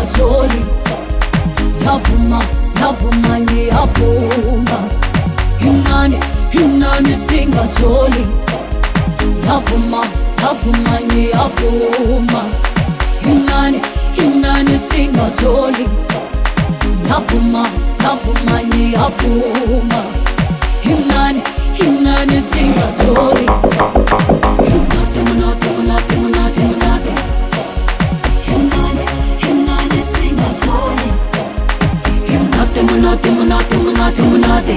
singajoli Navuma ngiyavuma Himnani singajoli Navuma ngiyavuma Himnani singajoli Navuma ngiyavuma Himnani singajoli Munate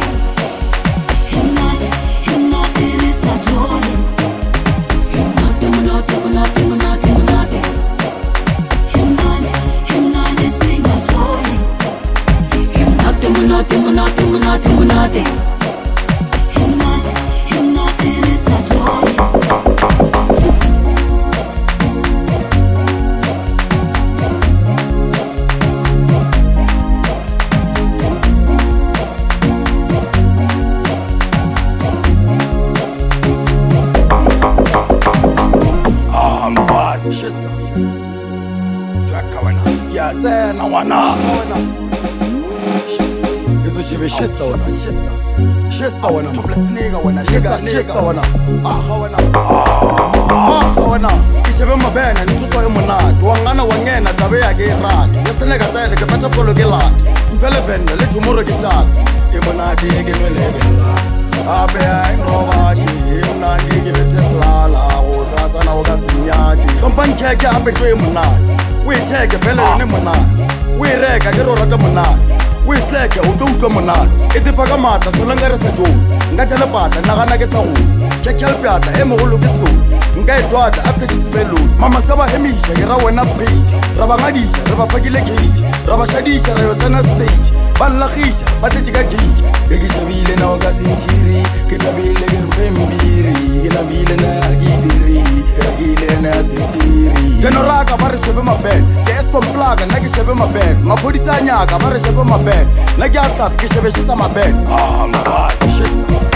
Itifaka mata solangare sa jo nga jala pata nagana ke sa go kekelpyata e mogolo ke so nka etwata after ditsibelo mama ska ba hemisha ke ra wena page ra ba ngadisha re ba fakile cage ra ba shadisha ra yo tsena stage ba lagisha ba tetse ka cage ke shabile na ka sintiri ke tabile ke mbiri ke nabile na gidiri ke gile na tsitiri generaka ba re shebe mabel ke eskom plaga na ke shebe mabel maphodisa nyaka ba re shebe mabel na ke atla ke shebe shisa mabel my shit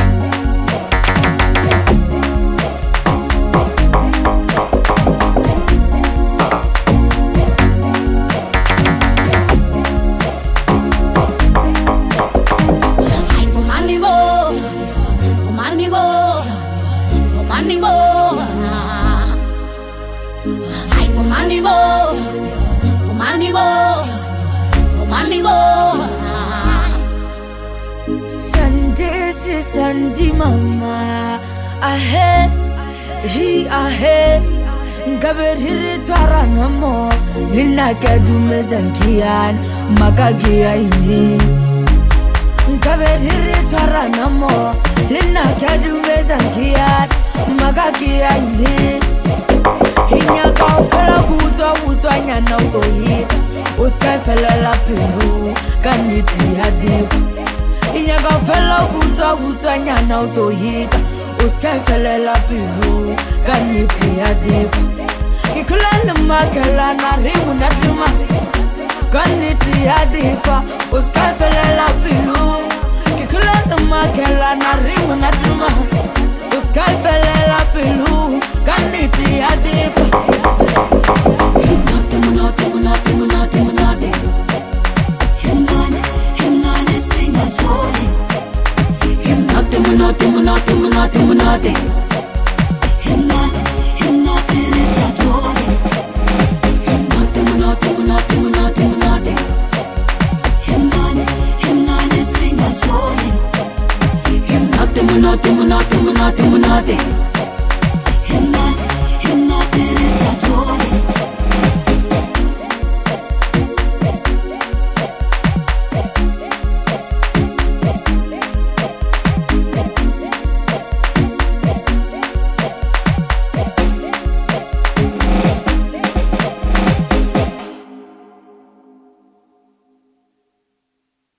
Sandy mama ahe ngaberi tsara namo nina kadume zankian magagia ini ngaberi tsara namo nina kadume zankian magagia ini hinya ka fela kutwa nyana utoyi uska fela la pingu kaniti hadi Inya ga fela kutwa nyana utoyita Uska fela la pilu Kaniti adip Kikula nima kela na rimu na tuma Kaniti adipa Uska fela la pilu Kikula nima kela na rimu na tuma Uska fela la pilu Kaniti adipa Munate Himnani singajoli Munate